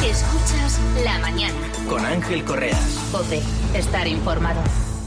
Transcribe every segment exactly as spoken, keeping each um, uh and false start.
Escuchas La Mañana. Con Ángel Correas. COPE. Estar informado.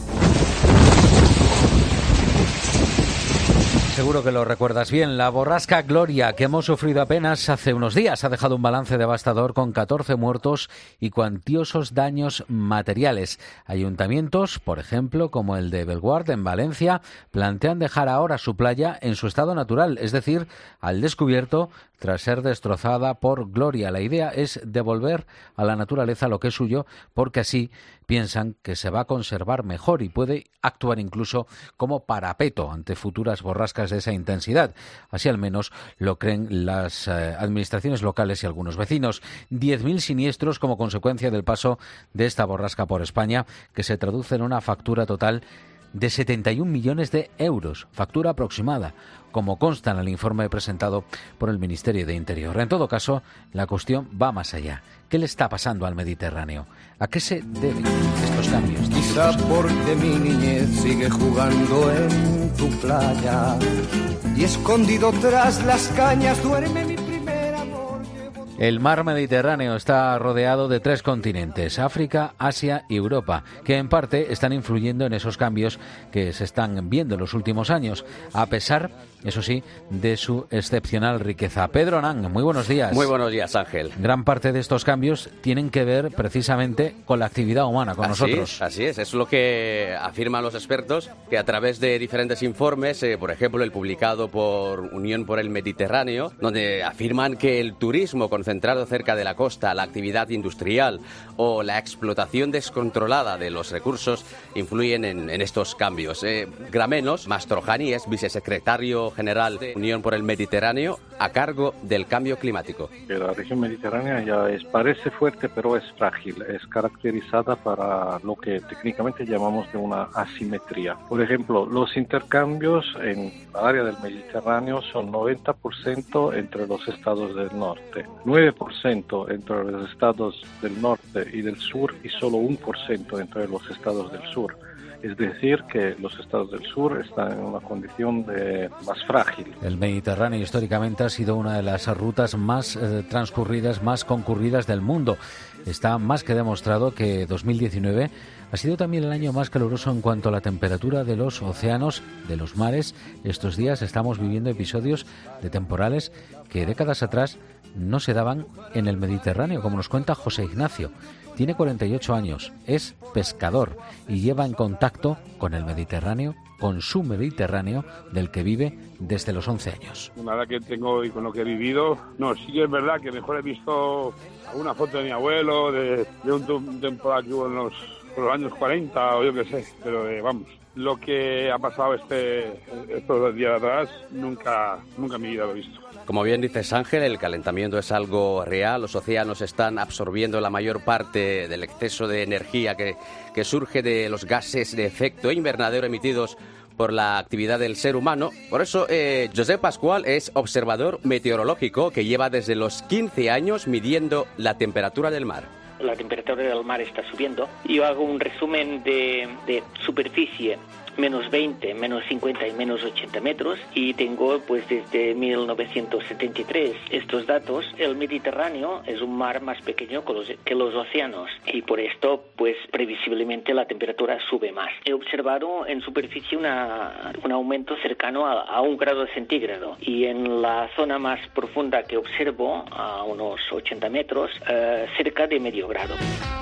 Seguro que lo recuerdas bien. La borrasca Gloria, que hemos sufrido apenas hace unos días, ha dejado un balance devastador con catorce muertos y cuantiosos daños materiales. Ayuntamientos, por ejemplo, como el de Belguard, en Valencia, plantean dejar ahora su playa en su estado natural, es decir, al descubierto, tras ser destrozada por Gloria. La idea es devolver a la naturaleza lo que es suyo, porque así piensan que se va a conservar mejor y puede actuar incluso como parapeto ante futuras borrascas de esa intensidad. Así al menos lo creen las eh, administraciones locales y algunos vecinos. diez mil siniestros como consecuencia del paso de esta borrasca por España, que se traduce en una factura total de setenta y un millones de euros, factura aproximada, como consta en el informe presentado por el Ministerio de Interior. En todo caso, la cuestión va más allá. ¿Qué le está pasando al Mediterráneo? ¿A qué se deben estos cambios? Quizá porque mi niñez sigue jugando en tu playa y escondido tras las cañas duerme mi primer amor. El mar Mediterráneo está rodeado de tres continentes, África, Asia y Europa, que en parte están influyendo en esos cambios que se están viendo en los últimos años, a pesar, eso sí, de su excepcional riqueza. Pedro Nan, muy buenos días. Muy buenos días, Ángel. Gran parte de estos cambios tienen que ver precisamente con la actividad humana, con así nosotros. Es, así es, es lo que afirman los expertos, que a través de diferentes informes, eh, por ejemplo el publicado por Unión por el Mediterráneo, donde afirman que el turismo concentrado cerca de la costa, la actividad industrial o la explotación descontrolada de los recursos influyen en, en estos cambios. Eh, Gramenos Mastrojani es vicesecretario general de Unión por el Mediterráneo a cargo del cambio climático. La región mediterránea ya es, parece fuerte, pero es frágil. Es caracterizada para lo que técnicamente llamamos de una asimetría. Por ejemplo, los intercambios en la área del Mediterráneo son noventa por ciento entre los estados del norte, nueve por ciento entre los estados del norte y del sur y solo uno por ciento entre los estados del sur. Es decir, que los estados del sur están en una condición de más frágil. El Mediterráneo históricamente ha sido una de las rutas más eh, transcurridas, más concurridas del mundo. Está más que demostrado que dos mil diecinueve ha sido también el año más caluroso en cuanto a la temperatura de los océanos, de los mares. Estos días estamos viviendo episodios de temporales que décadas atrás no se daban en el Mediterráneo, como nos cuenta José Ignacio. Tiene cuarenta y ocho años, es pescador y lleva en contacto con el Mediterráneo, con su Mediterráneo, del que vive desde los once años. Con la edad que tengo y con lo que he vivido, no, sí que es verdad que mejor he visto alguna foto de mi abuelo, de, de un temporal que hubo en los, en los años cuarenta o yo qué sé, pero eh, vamos, lo que ha pasado este, estos dos días atrás, nunca, nunca en mi vida lo he visto. Como bien dices, Ángel, el calentamiento es algo real. Los océanos están absorbiendo la mayor parte del exceso de energía que, que surge de los gases de efecto invernadero emitidos por la actividad del ser humano. Por eso, eh, Josep Pascual es observador meteorológico que lleva desde los quince años midiendo la temperatura del mar. La temperatura del mar está subiendo. Yo hago un resumen de, de superficie. Menos veinte, menos cincuenta y menos ochenta metros y tengo pues desde mil novecientos setenta y tres estos datos. El Mediterráneo es un mar más pequeño que los, que los océanos y por esto pues previsiblemente la temperatura sube más. He observado en superficie una, un aumento cercano a, a un grado centígrado y en la zona más profunda que observo, a unos ochenta metros, eh, cerca de medio grado.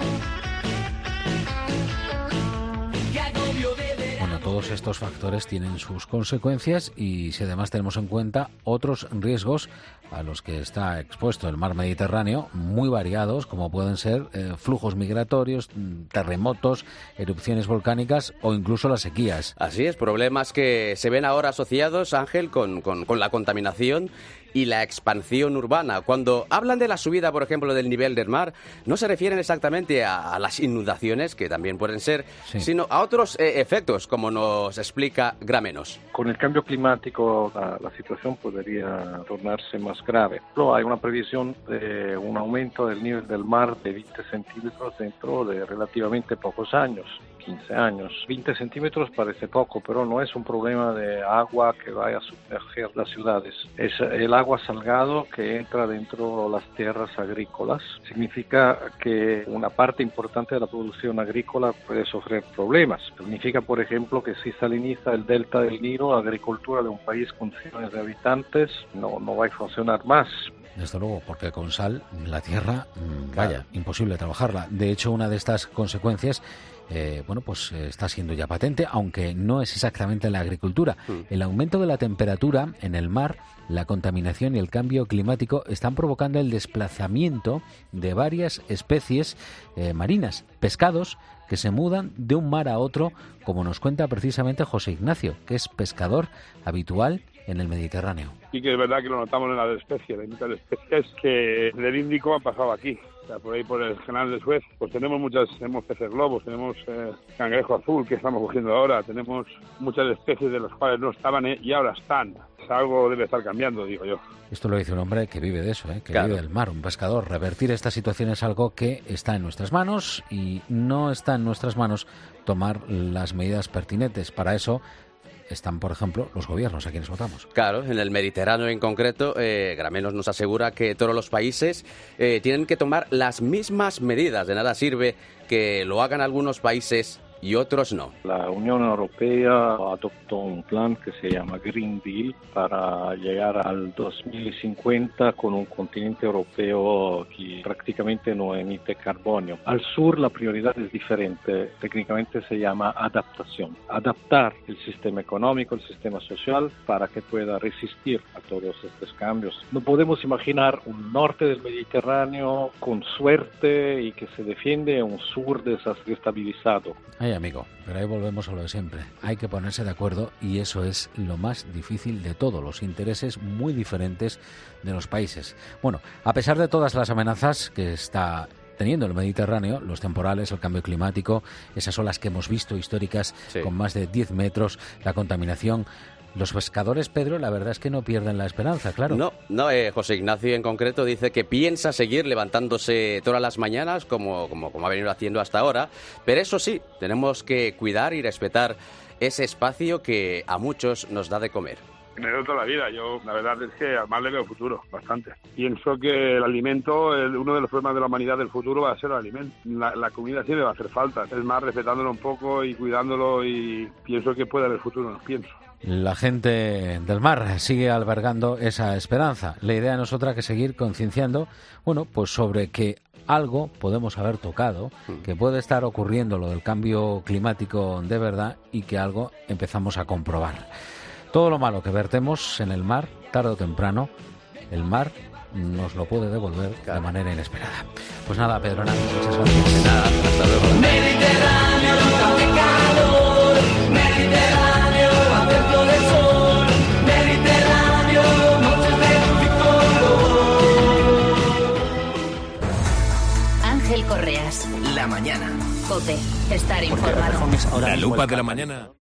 Todos estos factores tienen sus consecuencias y si además tenemos en cuenta otros riesgos a los que está expuesto el mar Mediterráneo, muy variados, como pueden ser eh, flujos migratorios, terremotos, erupciones volcánicas o incluso las sequías. Así es, problemas que se ven ahora asociados, Ángel, con, con, con la contaminación y la expansión urbana. Cuando hablan de la subida, por ejemplo, del nivel del mar, no se refieren exactamente a, a las inundaciones, que también pueden ser, sí, sino a otros eh, efectos, como nos explica Gramenos. Con el cambio climático la, la situación podría tornarse más grave. Pero hay una previsión de un aumento del nivel del mar de veinte centímetros dentro de relativamente pocos años. quince años. veinte centímetros parece poco, pero no es un problema de agua que vaya a sumergir las ciudades. Es el agua salgado que entra dentro de las tierras agrícolas. Significa que una parte importante de la producción agrícola puede sufrir problemas. Significa, por ejemplo, que si saliniza el delta del Nilo, la agricultura de un país con millones de habitantes no, no va a funcionar más. Desde luego, porque con sal la tierra, vaya, claro, imposible trabajarla. De hecho, una de estas consecuencias, eh, bueno, pues eh, está siendo ya patente, aunque no es exactamente en la agricultura. Mm. El aumento de la temperatura en el mar, la contaminación y el cambio climático están provocando el desplazamiento de varias especies eh, marinas, pescados que se mudan de un mar a otro, como nos cuenta precisamente José Ignacio, que es pescador habitual en el Mediterráneo. Sí que es verdad que lo notamos en las especies, hay muchas especies que del Índico han pasado aquí. O sea, por ahí por el canal de Suez, pues tenemos muchas, tenemos peces globos, tenemos eh, cangrejo azul que estamos cogiendo ahora, tenemos muchas especies de las cuales no estaban eh, y ahora están. Es algo debe estar cambiando, digo yo. Esto lo dice un hombre que vive de eso, ¿eh? que claro. vive del mar, un pescador. Revertir esta situación es algo que está en nuestras manos y no está en nuestras manos tomar las medidas pertinentes. Para eso están, por ejemplo, los gobiernos a quienes votamos. Claro, en el Mediterráneo en concreto, eh, Gramelos nos asegura que todos los países eh, tienen que tomar las mismas medidas. De nada sirve que lo hagan algunos países y otros no. La Unión Europea adoptó un plan que se llama Green Deal para llegar al dos mil cincuenta con un continente europeo que prácticamente no emite carbonio. Al sur la prioridad es diferente, técnicamente se llama adaptación. Adaptar el sistema económico, el sistema social para que pueda resistir a todos estos cambios. No podemos imaginar un norte del Mediterráneo con suerte y que se defiende, un sur desestabilizado. Ay, amigo, pero ahí volvemos a lo de siempre. Hay que ponerse de acuerdo y eso es lo más difícil de todo, los intereses muy diferentes de los países. Bueno, a pesar de todas las amenazas que está teniendo el Mediterráneo, los temporales, el cambio climático, esas olas que hemos visto históricas sí. con más de diez metros, la contaminación, los pescadores, Pedro, la verdad es que no pierden la esperanza, claro. No, no eh, José Ignacio en concreto dice que piensa seguir levantándose todas las mañanas como, como, como ha venido haciendo hasta ahora, pero eso sí, tenemos que cuidar y respetar ese espacio que a muchos nos da de comer. Me doy toda la vida, yo la verdad es que al mar le veo futuro, bastante. Pienso que el alimento, el, uno de los problemas de la humanidad del futuro va a ser el alimento. La, la comida siempre va a hacer falta, es más respetándolo un poco y cuidándolo y pienso que puede haber futuro, no pienso. La gente del mar sigue albergando esa esperanza. La idea no es otra que seguir concienciando, bueno, pues sobre que algo podemos haber tocado, que puede estar ocurriendo lo del cambio climático de verdad y que algo empezamos a comprobar. Todo lo malo que vertemos en el mar, tarde o temprano, el mar nos lo puede devolver claro. de manera inesperada. Pues nada, Pedro, nada, muchas gracias. Nada, hasta luego. Mediterráneo, hace calor, Mediterráneo, abierto de sol, Mediterráneo, noches de multicolor. Ángel Correas. La mañana. COPE. Estar informado. La lupa de la mañana.